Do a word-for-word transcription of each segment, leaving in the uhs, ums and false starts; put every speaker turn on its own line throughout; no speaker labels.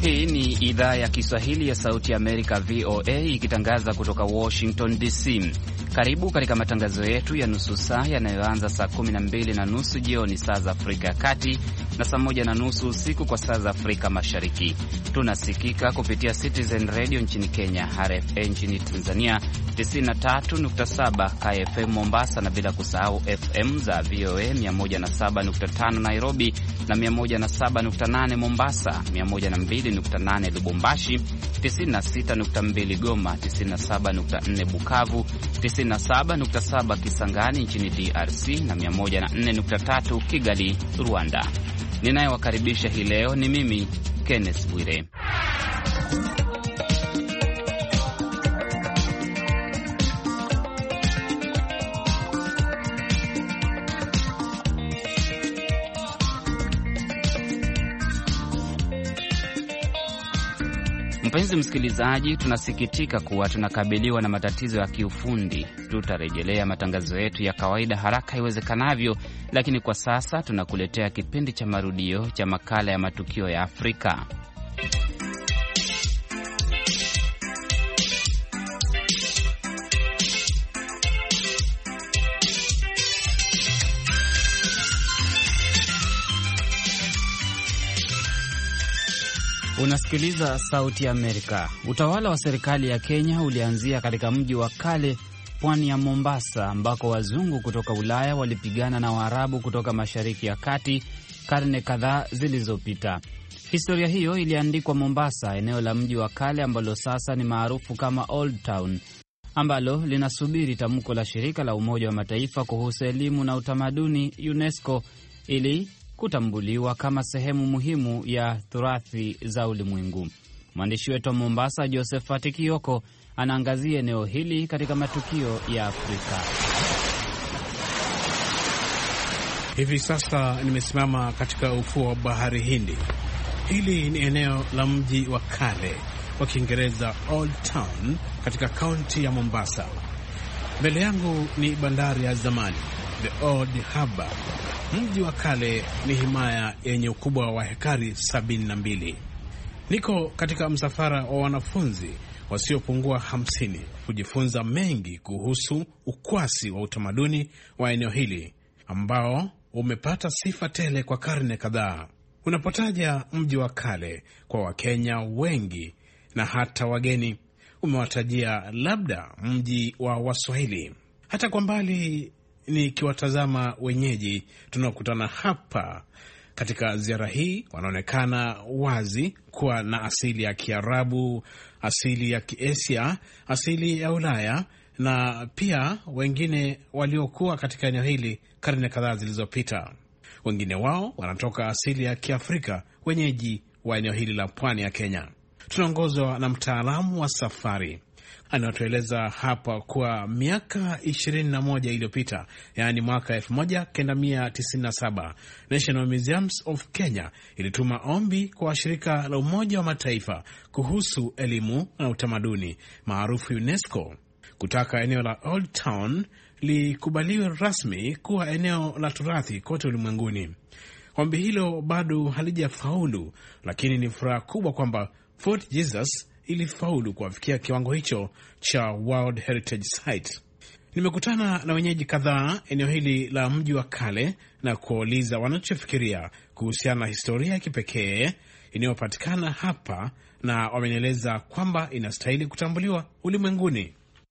Hii ni idhaa ya Kiswahili ya Sauti ya Amerika, V O A, ikitangaza kutoka Washington D C. Karibu katika matangazo yetu ya nusu saa yanayoanza saa kumi na mbili na nusu jioni saa za Afrika ya Kati na saa moja na nusu usiku kwa saa za Afrika Mashariki. Tunasikika kupitia Citizen Radio nchini Kenya, R F A nchini Tanzania, tisini na tatu nukta saba K F M Mombasa, na bila kusahau F M za V O A mia moja na saba nukta tano Nairobi na mia moja na saba nukta nane Mombasa, mia moja na mbili nukta nane Lubumbashi, tisini na sita nukta mbili Goma, tisini na saba nukta nne Bukavu, tisini na saba nukta saba Kisangani nchini D R C na mia moja na nne nukta tatu Kigali, Rwanda. Ninayewakaribisha hii leo ni mimi Kenneth Bwire. Mpenzi msikilizaji, tunasikitika kuwa tunakabiliwa na matatizo ya kiufundi. Tutarejelea matangazo yetu ya kawaida haraka iwezekanavyo, lakini kwa sasa tunakuletea kipindi cha marudio cha makala ya matukio ya Afrika. Unasikiliza Sauti ya Amerika. Utawala wa serikali ya Kenya ulianzia katika mji wa kale, pwani ya Mombasa, ambako wazungu kutoka Ulaya walipigana na Waarabu kutoka Mashariki ya Kati karne kadhaa zilizopita. Historia hiyo iliandikwa Mombasa, eneo la mji wa kale ambalo sasa ni maarufu kama Old Town, ambalo linasubiri tamko la shirika la Umoja wa Mataifa kuhusu elimu na utamaduni UNESCO ili kutambuliwa kama sehemu muhimu ya turathi za ulimwengu. Mwandishi wetu wa Mombasa, Josephat Kioko, anaangazia eneo hili katika matukio ya Afrika.
Hivi sasa nimesimama katika ufuo wa bahari Hindi. Hili ni eneo la mji wa kale wa Kiingereza Old Town katika kaunti ya Mombasa. Mbele yangu ni bandari ya zamani, The Old Harbour. Mji wa kale ni himaya yenye ukubwa wa hekari sabini na mbili. Niko katika msafara wa wanafunzi wasiopungua hamsini kujifunza mengi kuhusu ukwasi wa utamaduni wa eneo hili ambao umepata sifa tele kwa karne kadhaa. Unapotaja mji wa kale kwa Wakenya wengi na hata wageni, umewatajia labda mji wa Waswahili. Hata kwa mbali nikiwatazama wenyeji tunaokutana hapa katika ziara hii, wanaonekana wazi kuwa na asili ya Kiarabu, asili ya Kiasia, asili ya Ulaya, na pia wengine waliokuwa katika eneo hili karne kadhaa zilizopita. Wengine wao wanatoka asili ya Kiafrika, wenyeji wa eneo hili la pwani ya Kenya. Tunaongozwa na mtaalamu wa safari anatueleza hapa kuwa miaka ishirini na moja iliyopita, yaani mwaka elfu moja kenda mia tisini na saba, National Museums of Kenya ilituma ombi kwa shirika la Umoja wa Mataifa kuhusu elimu na utamaduni maarufu UNESCO kutaka eneo la Old Town likubaliwe rasmi kuwa eneo la turathi kote ulimwenguni. Ombi hilo bado halijafaulu, lakini ni furaha kubwa kwamba Fort Jesus ilifaulu kufikia kiwango hicho cha World Heritage Site. Nimekutana na wenyeji kadhaa eneo hili la mji wa kale na kuuliza wanachofikiria kuhusiana na historia ya kipekee inayopatikana hapa, na wamenieleza kwamba inastahili kutambuliwa ulimwenguni.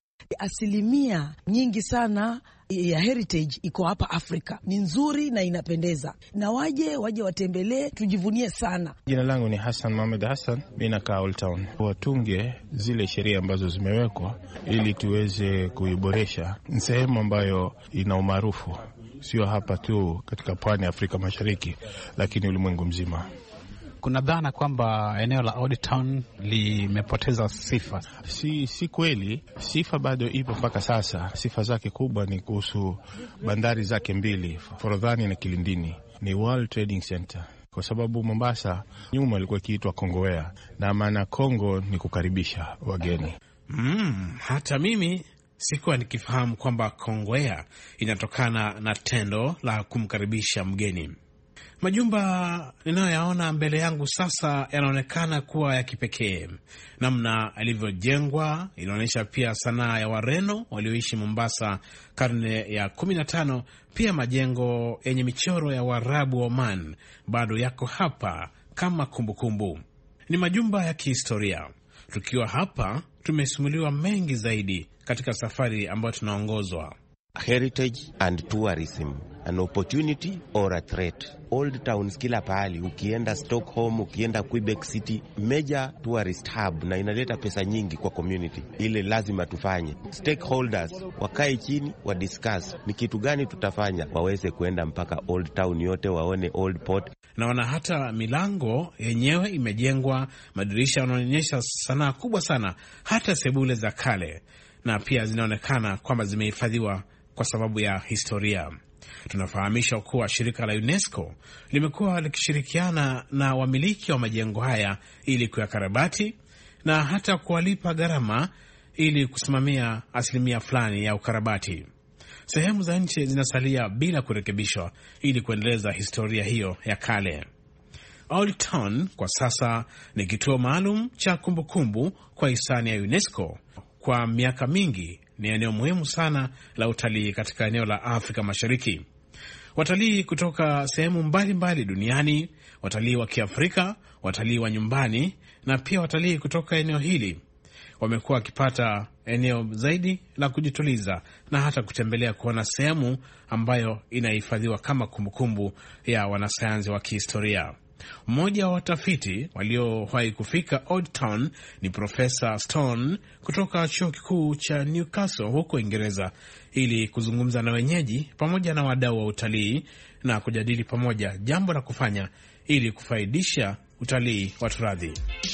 Asilimia nyingi sana ya heritage iko hapa Afrika. Ni nzuri na inapendeza, na waje waje watembelee, tujivunie sana.
Jina langu ni Hassan Mohamed Hassan, mimi nakaa Old Town. Watunge zile sheria ambazo zimewekwa ili tuweze kuiboresha. Ni sehemu ambayo ina umaarufu, sio hapa tu katika pwani ya Afrika Mashariki, lakini ulimwengu mzima.
Kuna dhana kwamba eneo la Old Town limepoteza sifa.
Si, si kweli. Sifa bado ipo mpaka sasa. Sifa zake kubwa ni kuhusu bandari zake mbili, Forodhani na Kilindini. Ni World Trading Center. Kwa sababu Mombasa nyuma ilikuwa ikiitwa Kongowea, na maana Kongo ni kukaribisha wageni.
Mm, hata mimi sikuwa nikifahamu kwamba Kongowea inatokana na tendo la kumkaribisha mgeni. Majumba ninayoyaona mbele yangu sasa yanaonekana kuwa ya kipekee. Namna yalivyojengwa inaonyesha pia sanaa ya Wareno walioishi Mombasa karne ya kumi na tano. Pia majengo yenye michoro ya Waarabu wa Oman bado yako hapa kama kumbukumbu kumbu. Ni majumba ya kihistoria. Tukiwa hapa tumesimuliwa mengi zaidi katika safari ambayo tunaongozwa.
Heritage and tourism, an opportunity or a threat. Old towns kila pahali, ukienda Stockholm, ukienda Quebec City, major tourist hub, na inaleta pesa nyingi kwa community. Ile lazima tufanye. Stakeholders wakae chini wa discuss ni kitu gani tutafanya, waweze kuenda mpaka old town yote waone old port.
Naona hata milango yenyewe imejengwa, madirisha yanaonyesha sanaa kubwa sana, hata sebule za kale, na pia zinaonekana kwamba zimehifadhiwa kwa sababu ya historia. Tunafahamisha kuwa shirika la UNESCO limekuwa likishirikiana na wamiliki wa majengo haya ili kuyakarabati na hata kuwalipa gharama ili kusimamia asilimia fulani ya ukarabati. Sehemu za nchi zinasalia bila kurekebishwa ili kuendeleza historia hiyo ya kale. Old Town kwa sasa ni kituo maalum cha kumbukumbu kwa hisani ya UNESCO. Kwa miaka mingi ni eneo muhimu sana la utalii katika eneo la Afrika Mashariki. Watalii kutoka sehemu mbalimbali duniani, watalii wa Kiafrika, watalii wa nyumbani na pia watalii kutoka eneo hili wamekuwa wakipata eneo zaidi la kujituliza na hata kutembelea kuona sehemu ambayo inahifadhiwa kama kumbukumbu ya wanasayansi wa kihistoria. Mmoja wa watafiti waliowahi kufika Old Town ni Profesa Stone kutoka chuo kikuu cha Newcastle huko Uingereza, ili kuzungumza na wenyeji pamoja na wadau wa utalii na kujadili pamoja jambo la kufanya ili kufaidisha utalii wa turathi.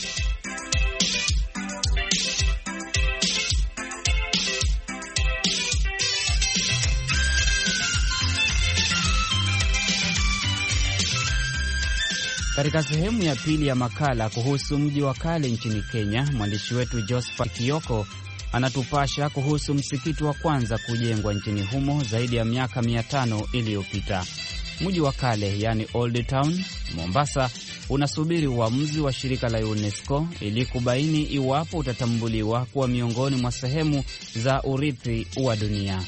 Katika sehemu ya pili ya makala kuhusu mji wa kale nchini Kenya, mwandishi wetu Josephat Kioko anatupasha kuhusu msikiti wa kwanza kujengwa nchini humo zaidi ya miaka mia tano iliyopita. Mji wa kale, yani Old Town, Mombasa, unasubiri uamuzi wa shirika la UNESCO ili kubaini iwapo utatambuliwa kuwa miongoni mwa sehemu za urithi wa dunia.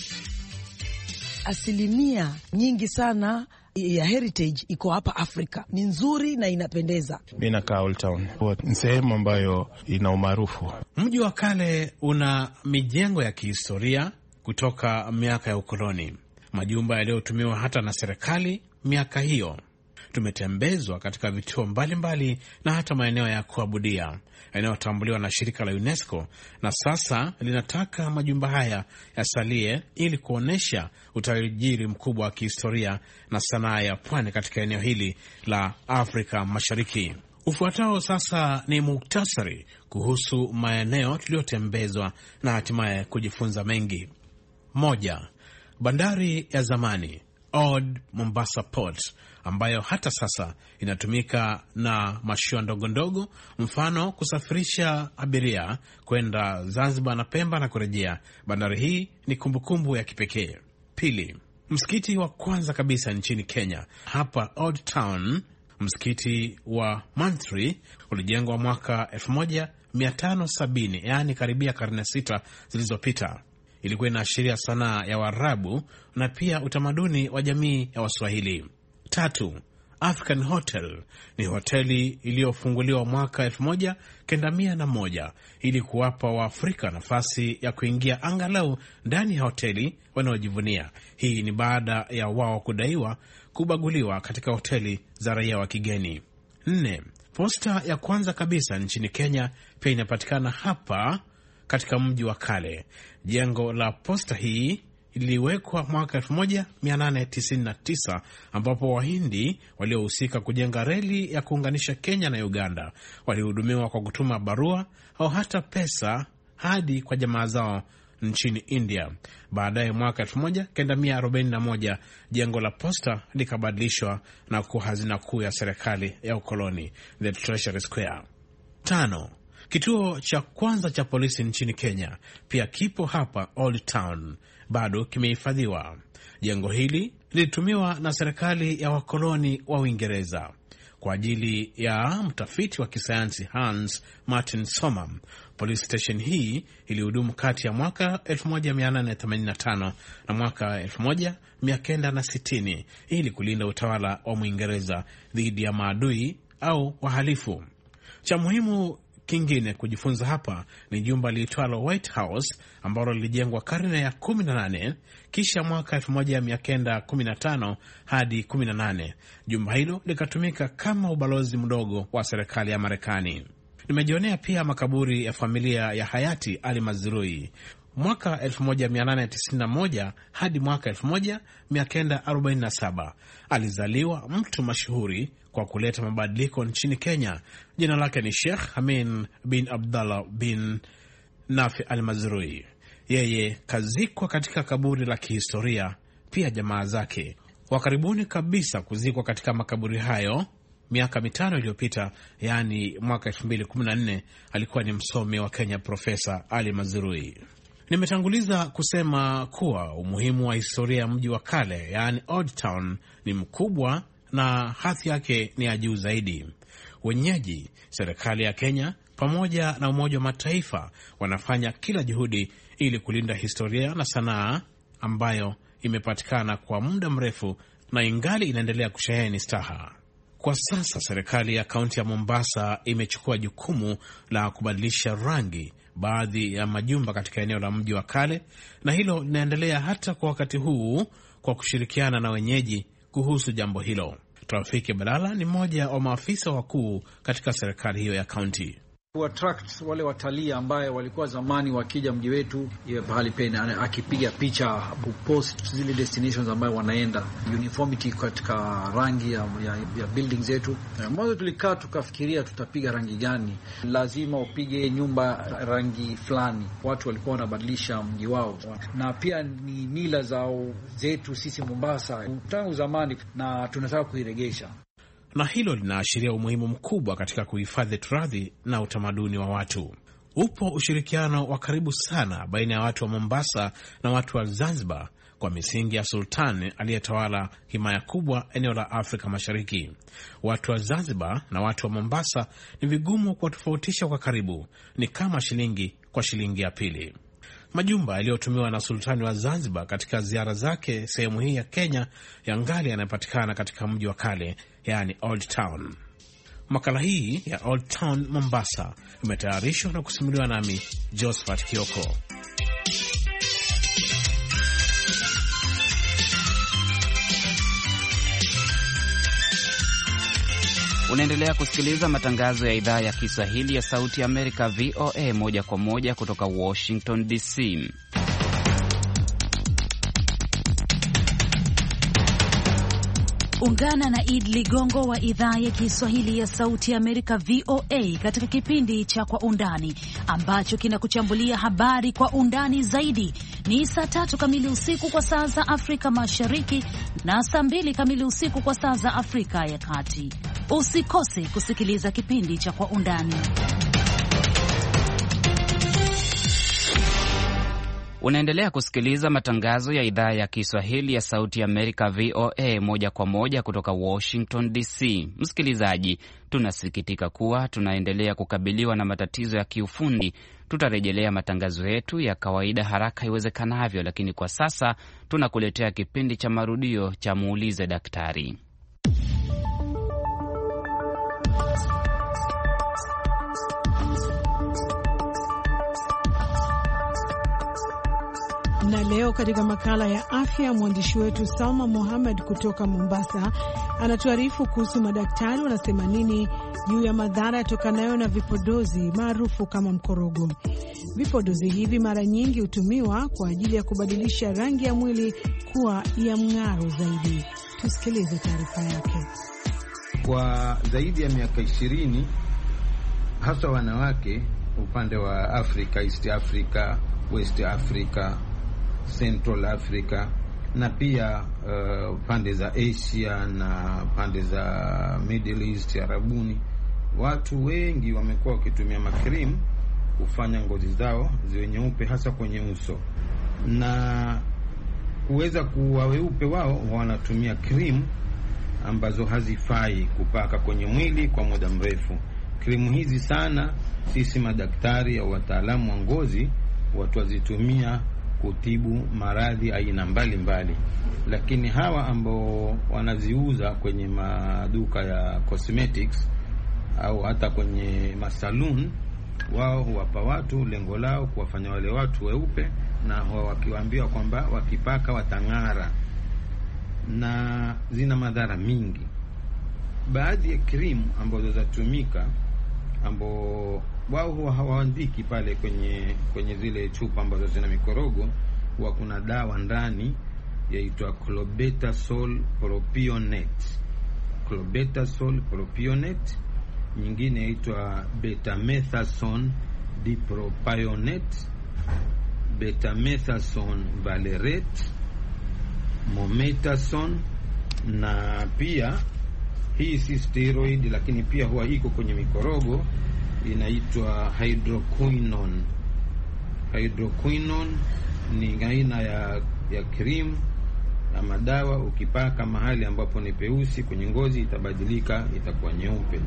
Asilimia nyingi sana ya heritage iko hapa Afrika. Ni nzuri na inapendeza.
Mimi nakaa Old Town. Ni sehemu ambayo ina umaarufu.
Mji wa kale una mijengo ya kihistoria kutoka miaka ya ukoloni, majumba yaliyotumiwa hata na serikali miaka hiyo. Tumetembezwa katika vituo mbalimbali na hata maeneo ya kuabudia yanayotambuliwa na shirika la UNESCO, na sasa linataka majumba haya yasalie ili kuonesha utajiri mkubwa wa kihistoria na sanaa ya pwani katika eneo hili la Afrika Mashariki. Ufuatao sasa ni muktasari kuhusu maeneo tuliyotembezwa na hatimaye kujifunza mengi. Moja, bandari ya zamani Old Mombasa Port, ambayo hata sasa inatumika na mashua ndogo ndogo, mfano kusafirisha abiria kwenda Zanzibar na Pemba na kurejea. Bandari hii ni kumbukumbu ya kipekee. Pili, msikiti wa kwanza kabisa nchini Kenya hapa Old Town, msikiti wa Manthri, ulijengwa mwaka elfu moja mia tano sabini, yaani karibia karne sita zilizopita. Ilikuwa inaashiria sanaa ya Waarabu na pia utamaduni wa jamii ya Waswahili. Tatu, African Hotel ni hoteli iliyofunguliwa mwaka elfu moja kenda mia na moja ili kuwapa Waafrika nafasi ya kuingia angalau ndani ya hoteli wanaojivunia. Hii ni baada ya wao kudaiwa kubaguliwa katika hoteli za raia wa kigeni. Nne, posta ya kwanza kabisa nchini Kenya pia inapatikana hapa katika mji wa kale. Jengo la posta hii iliwekwa mwaka elfu moja mia nane tisini na tisa ambapo Wahindi waliohusika kujenga reli ya kuunganisha Kenya na Uganda walihudumiwa kwa kutuma barua au hata pesa hadi kwa jamaa zao nchini India. Baadaye mwaka elfu moja kenda mia arobaini na moja jengo la posta likabadilishwa na kuwa hazina kuu ya serikali ya ukoloni, the Treasury Square. Tano, kituo cha kwanza cha polisi nchini Kenya pia kipo hapa Old Town, bado kimehifadhiwa. Jengo hili lilitumiwa na serikali ya wakoloni wa Uingereza kwa ajili ya mtafiti wa kisayansi Hans Martin Sommer. Police station hii ilihudumu kati ya mwaka elfu moja mia nane themanini na tano na mwaka elfu moja mia kenda sitini ili kulinda utawala wa Mwingereza dhidi ya maadui au wahalifu. Cha muhimu kingine kujifunza hapa ni jumba liitwalo White House ambalo lilijengwa karne ya kumi na nane kisha mwaka elfu moja mia kenda kumi na tano hadi kumi na nane. Jumba hilo likatumika kama ubalozi mdogo wa serikali ya Marekani. Nimejionea pia makaburi ya familia ya hayati Ali Mazrui. Mwaka elfu moja mia nane tisini na moja hadi mwaka elfu moja mia kenda arobaini na saba alizaliwa mtu mashuhuri kwa kuleta mabadiliko nchini Kenya. Jina lake ni Sheikh Amin bin Abdallah bin Nafi al-Mazrui. Yeye kazikwa katika kaburi la kihistoria. Pia jamaa zake wa karibuni kabisa kuzikwa katika makaburi hayo miaka mitano iliyopita, yaani mwaka elfu mbili kumi na nne, alikuwa ni msomi wa Kenya Profesa Ali Mazrui. Nimetanguliza kusema kuwa umuhimu wa historia ya mji wa kale, yaani Old Town, ni mkubwa na hadhi yake ni ya juu zaidi. Wenyeji, serikali ya Kenya pamoja na Umoja wa Mataifa wanafanya kila juhudi ili kulinda historia na sanaa ambayo imepatikana kwa muda mrefu na ingali inaendelea kusheheni staha. Kwa sasa serikali ya kaunti ya Mombasa imechukua jukumu la kubadilisha rangi baadhi ya majumba katika eneo la mji wa kale, na hilo linaendelea hata kwa wakati huu kwa kushirikiana na wenyeji kuhusu jambo hilo. Trafiki Balala ni mmoja wa maafisa wakuu katika serikali hiyo ya kaunti.
Kuattract wale watalii ambaye walikuwa zamani wakija mji wetu, iwe pahali pena akipiga picha, kupost zile destinations ambayo wanaenda, uniformity katika rangi ya, ya, ya building zetu. Mwanzo tulikaa tukafikiria tutapiga rangi gani, lazima upige nyumba rangi fulani. Watu walikuwa wanabadilisha mji wao, na pia ni mila zao zetu sisi Mombasa tangu zamani, na tunataka kuiregesha.
Na hilo linaashiria umuhimu mkubwa katika kuhifadhi turathi na utamaduni wa watu. Upo ushirikiano wa karibu sana baina ya watu wa Mombasa na watu wa Zanzibar kwa misingi ya sultani aliyetawala himaya kubwa eneo la Afrika Mashariki. Watu wa Zanzibar na watu wa Mombasa ni vigumu kuwatofautisha kwa karibu, ni kama shilingi kwa shilingi ya pili. Majumba yaliyotumiwa na sultani wa Zanzibar katika ziara zake sehemu hii ya Kenya yangali yanapatikana katika mji wa kale, yani Old Town. Makala hii ya Old Town Mombasa imetayarishwa na kusimuliwa nami Josephat Kioko.
Unaendelea kusikiliza matangazo ya idhaa ya Kiswahili ya Sauti ya Amerika, V O A, moja kwa moja kutoka Washington D C.
Ungana na Id Ligongo wa idhaa ya Kiswahili ya Sauti ya Amerika, V O A, katika kipindi cha Kwa Undani ambacho kinakuchambulia habari kwa undani zaidi. Ni saa tatu kamili usiku kwa saa za Afrika Mashariki na saa mbili kamili usiku kwa saa za Afrika ya Kati. Usikose kusikiliza kipindi cha Kwa Undani.
Unaendelea kusikiliza matangazo ya idhaa ya Kiswahili ya Sauti ya Amerika, V O A, moja kwa moja kutoka Washington D C. Msikilizaji, tunasikitika kuwa tunaendelea kukabiliwa na matatizo ya kiufundi. Tutarejelea matangazo yetu ya kawaida haraka iwezekanavyo, lakini kwa sasa tunakuletea kipindi cha marudio cha Muulize Daktari.
Na leo katika makala ya afya, mwandishi wetu Salma Mohamed kutoka Mombasa anatuarifu kuhusu madaktari wanasema nini juu ya madhara yatokanayo na vipodozi maarufu kama mkorogo. Vipodozi hivi mara nyingi hutumiwa kwa ajili ya kubadilisha rangi ya mwili kuwa ya mng'aro zaidi. Tusikilize taarifa yake.
Kwa zaidi ya miaka ishirini, hasa wanawake upande wa Afrika, East Africa, West Africa, Central Africa na pia uh, pande za Asia na pande za Middle East, Arabuni, watu wengi wamekuwa wakitumia makrim kufanya ngozi zao ziwe nyeupe, hasa kwenye uso. Na kuweza kuwa weupe, wao wanatumia cream ambazo hazifai kupaka kwenye mwili kwa muda mrefu. Krimu hizi sana sisi madaktari au wataalamu wa ngozi watu wazitumia kutibu maradhi aina mbalimbali, lakini hawa ambao wanaziuza kwenye maduka ya cosmetics au hata kwenye masalun, wao huwapa watu, lengo lao kuwafanya wale watu weupe, na wakiwaambia kwamba wakipaka watang'ara, na zina madhara mingi. Baadhi ya krimu ambazo zatumika ambao wao huwa hawaandiki pale kwenye kwenye zile chupa ambazo zina mikorogo, huwa kuna dawa ndani yaitwa clobetasol propionate. Clobetasol propionate, nyingine yaitwa betamethasone dipropionate, betamethasone valerate, mometasone, na pia hii si steroid lakini pia huwa iko kwenye mikorogo, inaitwa hydroquinone. Hydroquinone ni aina ya ya cream na madawa, ukipaka mahali ambapo ni peusi kwenye ngozi itabadilika, itakuwa nyeupe.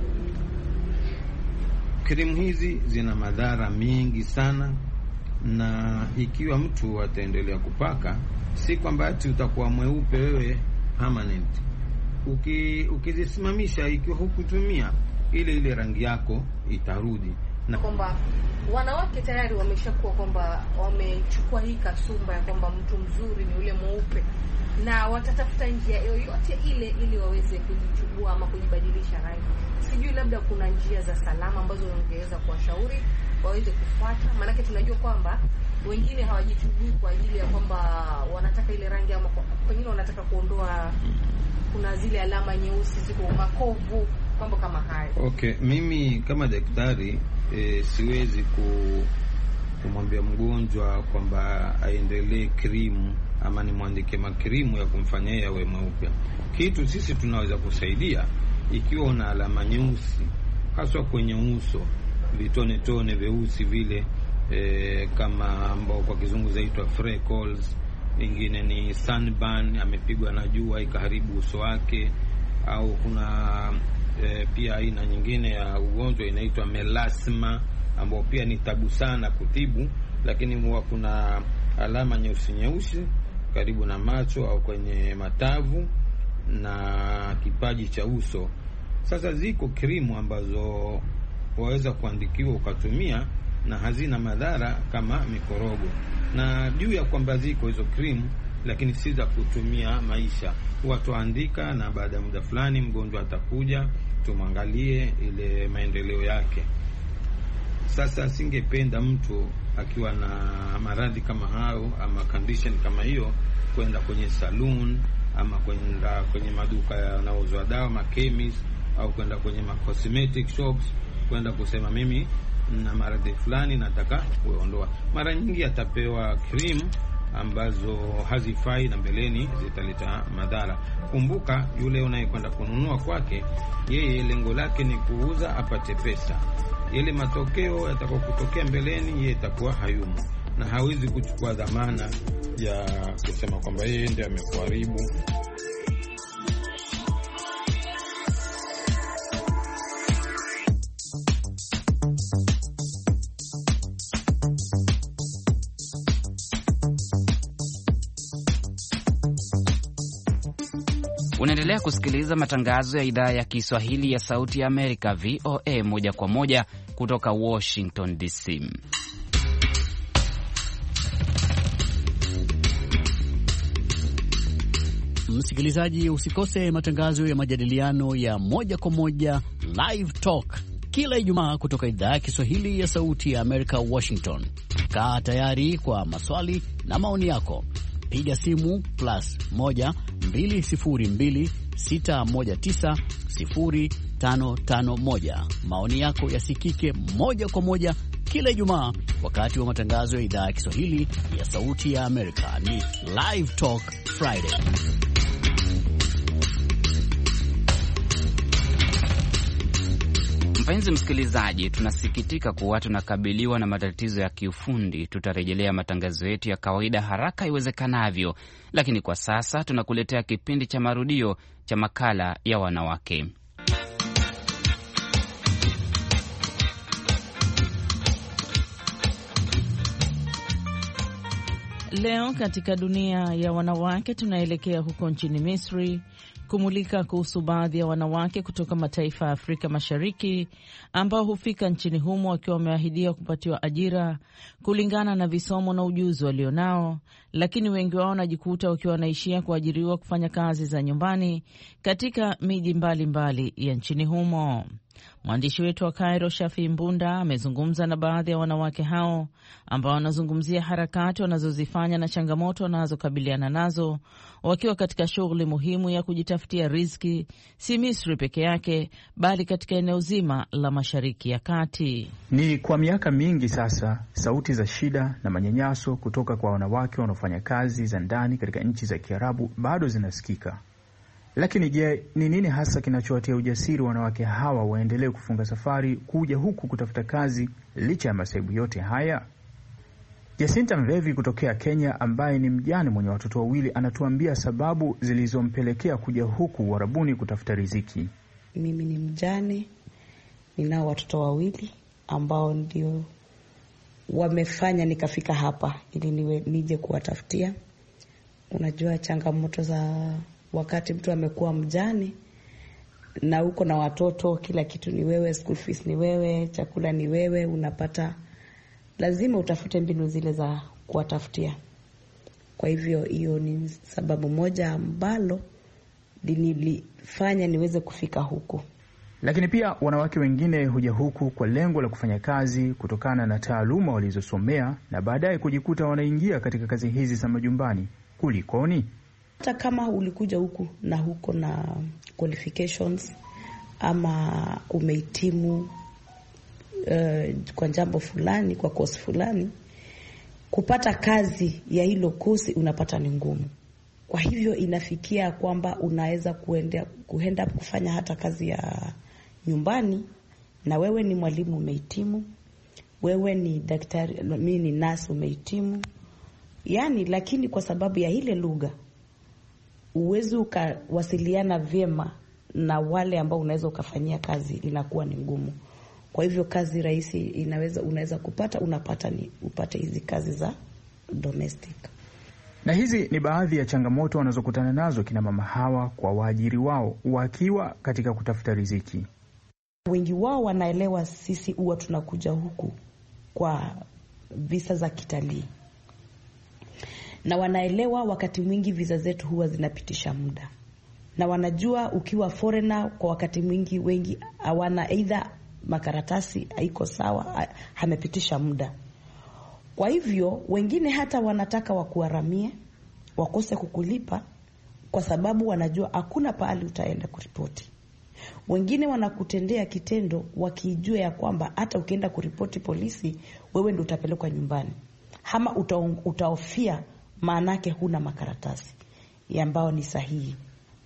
Cream hizi zina madhara mingi sana, na ikiwa mtu ataendelea kupaka, si kwamba ati utakuwa mweupe wewe permanent. Uki, ukizisimamisha ikiwa hukutumia ile ile rangi yako itarudi.
Na kwamba wanawake tayari wameshakuwa kwamba wamechukua hii kasumba ya kwamba mtu mzuri ni ule mweupe, na watatafuta njia yoyote ile ili waweze kujichubua ama kujibadilisha rangi. Sijui labda kuna njia za salama ambazo ungeweza kuwashauri waweze kufuata, maana tunajua kwamba wengine hawajichubui kwa ajili ya kwamba wanataka ile rangi, ama pengine wanataka kuondoa, kuna zile alama nyeusi ziko makovu, mambo kama hayo.
Okay, mimi kama daktari e, siwezi ku, kumwambia mgonjwa kwamba aendelee krimu ama nimwandike makrimu ya kumfanyia awe mweupe. Kitu sisi tunaweza kusaidia, ikiwa una alama nyeusi haswa kwenye uso, vitone tone vyeusi vile e, kama ambao kwa kizungu zaitwa freckles, ingine ni sunburn, amepigwa na jua ikaharibu uso wake, au kuna e, pia aina nyingine ya ugonjwa inaitwa melasma ambao pia ni tabu sana kutibu, lakini huwa kuna alama nyeusi nyeusi karibu na macho au kwenye matavu na kipaji cha uso. Sasa ziko krimu ambazo waweza kuandikiwa ukatumia na hazina madhara kama mikorogo, na juu ya kwamba ziko hizo krimu lakini si za kutumia maisha, huwa tuandika, na baada ya muda fulani mgonjwa atakuja tumwangalie ile maendeleo yake. Sasa singependa mtu akiwa na maradhi kama hayo ama condition kama hiyo kwenda kwenye saloon ama kwenda kwenye maduka yanayouzwa dawa, ma chemist, au kwenda kwenye ma cosmetic shops kwenda kusema mimi na maradhi fulani nataka kuondoa. Mara nyingi atapewa cream ambazo hazifai na mbeleni zitaleta madhara. Kumbuka, yule unayekwenda kununua kwake, yeye lengo lake ni kuuza apate pesa. Ile matokeo yatakao kutokea mbeleni yeye itakuwa hayumo, na hawezi kuchukua dhamana ya kusema kwamba yeye ndiye amekuharibu.
Unaendelea kusikiliza matangazo ya idhaa ya Kiswahili ya Sauti ya Amerika, V O A, moja kwa moja kutoka Washington D C.
Msikilizaji, usikose matangazo ya majadiliano ya moja kwa moja Live Talk kila Ijumaa kutoka idhaa ya Kiswahili ya Sauti ya Amerika, Washington. Kaa tayari kwa maswali na maoni yako. Piga simu plus moja mbili sifuri mbili sita moja tisa sifuri tano tano moja. Maoni yako yasikike moja kwa moja kila Ijumaa wakati wa matangazo ya idhaa ya Kiswahili ya Sauti ya Amerika. Ni Live Talk Friday.
Mpenzi msikilizaji, tunasikitika kuwa tunakabiliwa na matatizo ya kiufundi. Tutarejelea matangazo yetu ya kawaida haraka iwezekanavyo, lakini kwa sasa tunakuletea kipindi cha marudio cha makala ya wanawake.
Leo katika dunia ya wanawake tunaelekea huko nchini Misri kumulika kuhusu baadhi ya wanawake kutoka mataifa ya Afrika Mashariki ambao hufika nchini humo wakiwa wameahidiwa kupatiwa ajira kulingana na visomo na ujuzi walionao, lakini wengi wao wanajikuta wakiwa wanaishia kuajiriwa kufanya kazi za nyumbani katika miji mbalimbali ya nchini humo. Mwandishi wetu wa Cairo, Shafi Mbunda, amezungumza na baadhi ya wanawake hao ambao wanazungumzia harakati wanazozifanya na changamoto wanazokabiliana nazo wakiwa katika shughuli muhimu ya kujitafutia riziki, si Misri peke yake, bali katika eneo zima la Mashariki ya Kati.
Ni kwa miaka mingi sasa, sauti za shida na manyanyaso kutoka kwa wanawake wanaofanya kazi za ndani katika nchi za Kiarabu bado zinasikika. Lakini je, ni nini hasa kinachowatia ujasiri wanawake hawa waendelee kufunga safari kuja huku kutafuta kazi licha ya masaibu yote haya? Jacinta Mvevi kutokea Kenya, ambaye ni mjane mwenye watoto wawili, anatuambia sababu zilizompelekea kuja huku Uarabuni kutafuta riziki.
Mimi ni mjane, ninao watoto wawili ambao ndio wamefanya nikafika hapa ili niwe nije kuwatafutia. Unajua changamoto za wakati mtu amekuwa mjane na uko na watoto, kila kitu ni wewe, school fees ni wewe, chakula ni wewe, unapata lazima utafute mbinu zile za kuwatafutia. Kwa hivyo hiyo ni sababu moja ambalo nilifanya niweze kufika huku.
Lakini pia wanawake wengine huja huku kwa lengo la kufanya kazi kutokana na taaluma walizosomea na baadaye kujikuta wanaingia katika kazi hizi za majumbani. Kulikoni?
Hata kama ulikuja huku na huko na qualifications ama umehitimu uh, kwa jambo fulani, kwa course fulani, kupata kazi ya hilo kosi unapata ni ngumu. Kwa hivyo inafikia kwamba unaweza kuenda kuenda kufanya hata kazi ya nyumbani, na wewe ni mwalimu umehitimu, wewe ni daktari, mimi ni nurse umehitimu. Yani, lakini kwa sababu ya ile lugha uwezo ukawasiliana vyema na wale ambao unaweza ukafanyia kazi inakuwa ni ngumu. Kwa hivyo kazi rahisi inaweza unaweza kupata unapata ni upate hizi kazi za domestic.
Na hizi ni baadhi ya changamoto wanazokutana nazo kina mama hawa kwa waajiri wao wakiwa katika kutafuta riziki.
Wengi wao wanaelewa sisi huwa tunakuja huku kwa visa za kitalii. Na wanaelewa wakati mwingi visa zetu huwa zinapitisha muda. Na wanajua ukiwa foreigner kwa wakati mwingi wengi hawana either makaratasi haiko sawa, hamepitisha muda. Kwa hivyo wengine hata wanataka wakuharamie, wakose kukulipa kwa sababu wanajua hakuna pahali utaenda kuripoti. Wengine wanakutendea kitendo wakijua ya kwamba hata ukienda kuripoti polisi wewe ndio utapelekwa nyumbani. Ama utaofia maanake huna makaratasi ambao ni sahihi.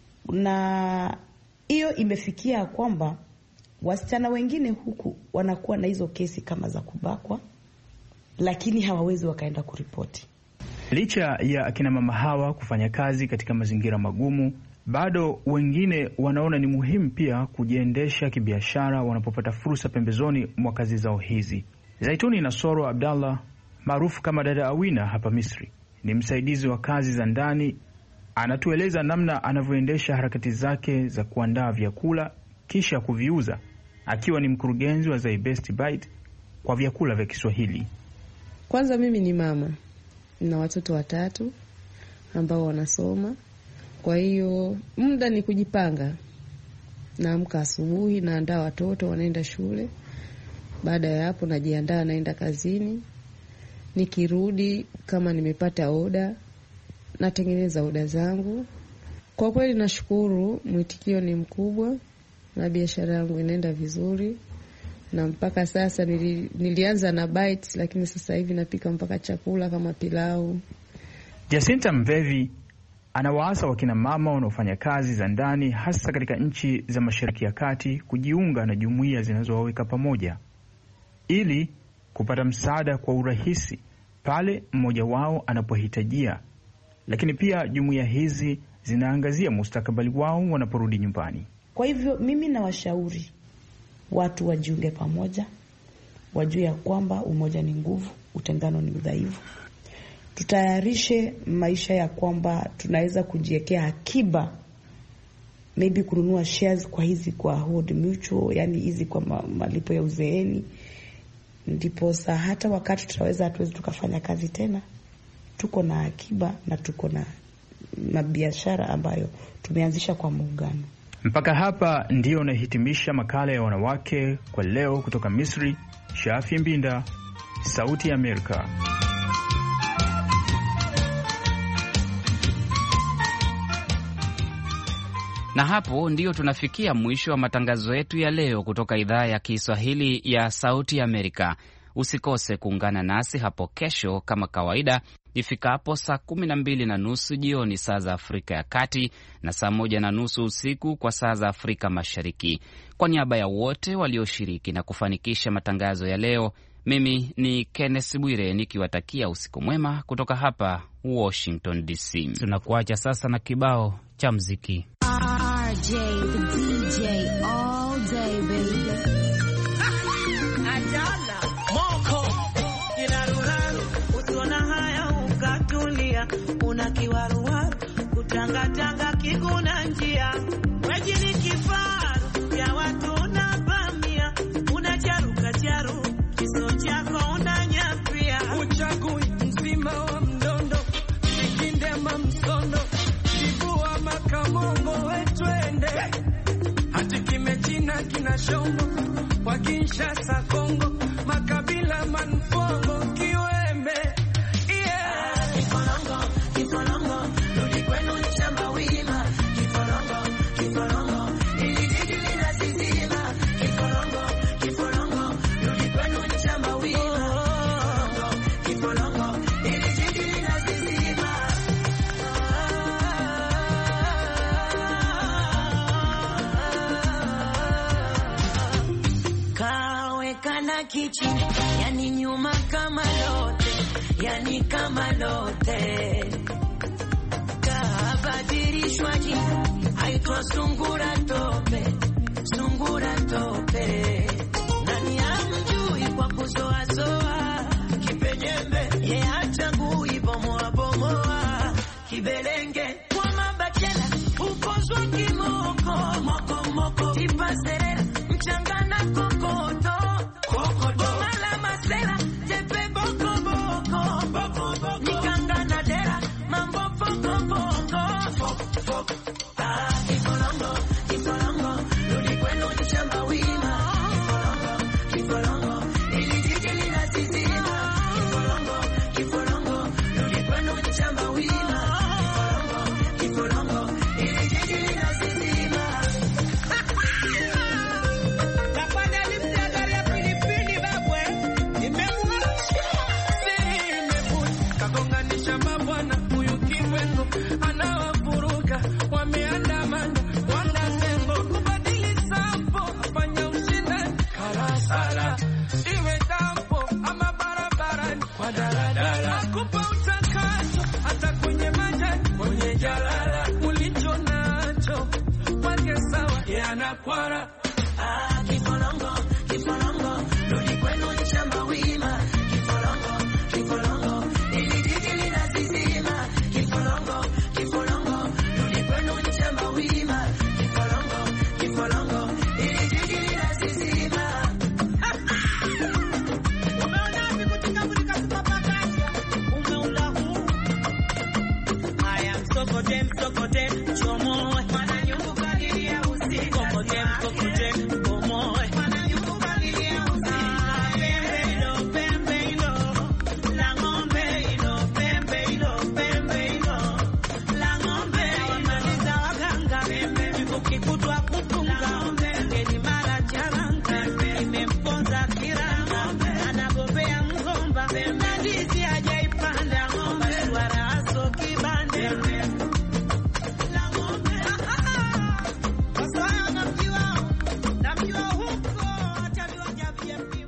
Na hiyo imefikia kwamba wasichana wengine huku wanakuwa na hizo kesi kama za kubakwa, lakini hawawezi wakaenda kuripoti.
Licha ya akina mama hawa kufanya kazi katika mazingira magumu, bado wengine wanaona ni muhimu pia kujiendesha kibiashara wanapopata fursa pembezoni mwa kazi zao hizi. Zaituni Nasoro Abdallah, maarufu kama Dada Awina hapa Misri, ni msaidizi wa kazi za ndani. Anatueleza namna anavyoendesha harakati zake za kuandaa vyakula kisha kuviuza, akiwa ni mkurugenzi wa The Best Bite kwa vyakula vya Kiswahili.
Kwanza mimi ni mama na watoto watatu ambao wanasoma. Kwa hiyo muda ni kujipanga. Naamka asubuhi, naandaa watoto wanaenda shule. Baada ya hapo najiandaa naenda kazini. Nikirudi kama nimepata oda, natengeneza oda zangu. Kwa kweli nashukuru, mwitikio ni mkubwa na biashara yangu inaenda vizuri. Na mpaka sasa nili, nilianza na bites, lakini sasa hivi napika mpaka chakula kama pilau.
Jacinta Mvevi Anawaasa wakina mama wanaofanya kazi za ndani hasa katika nchi za Mashariki ya Kati kujiunga na jumuiya zinazowaweka pamoja ili kupata msaada kwa urahisi pale mmoja wao anapohitajia. Lakini pia jumuiya hizi zinaangazia mustakabali wao wanaporudi nyumbani.
Kwa hivyo mimi nawashauri watu wajiunge pamoja, wajue ya kwamba umoja ni nguvu, utengano ni udhaifu. Tutayarishe maisha ya kwamba tunaweza kujiwekea akiba, maybe kununua shares kwa hizi kwa Old Mutual, yani hizi kwa malipo ya uzeeni. Ndipo saa hata wakati tutaweza hatuwezi tukafanya kazi tena, tuko na akiba na tuko na na biashara ambayo tumeanzisha kwa muungano.
Mpaka hapa ndio nahitimisha makala ya wanawake kwa leo kutoka Misri. Shafi Mbinda, Sauti ya Amerika.
Na hapo ndio tunafikia mwisho wa matangazo yetu ya leo kutoka idhaa ya Kiswahili ya Sauti ya Amerika. Usikose kuungana nasi hapo kesho kama kawaida ifikapo saa kumi na mbili na nusu jioni saa za Afrika ya Kati na saa moja na nusu usiku kwa saa za Afrika Mashariki. Kwa niaba ya wote walioshiriki na kufanikisha matangazo ya leo, mimi ni Kenneth Bwire nikiwatakia usiku mwema kutoka hapa Washington D C. Tunakuacha sasa na kibao cha muziki.
R J, the D J, all day, baby.
Ajala, moko, kiraruharu, usiona haya ukatulia, unakiwaruharu, kutangatanga kiguna njia, wajini kifaru, ya watu unavamia, unacharuka charu, kiso chako unanyapia, uchagui mzima wa mdondo, sikindema msondo, kibua makamongo wetwende, hati kimechina kina shombo, Wakinshasa Kongo, makabila manfongo kiwembe, yeah. Kifolongo, kifolongo, rudi kwenu nchamba wima, kifolongo, kifolongo, ili jiji lina zizima, kifolongo, kifolongo, rudi kwenu nchamba wima, kifolongo, kifolongo, ili jiji lina zizima. Kana kichi, yani nyuma kama lote, yani kama lote. Kabadirishwa jina, haitwa sungura tope, sungura tope.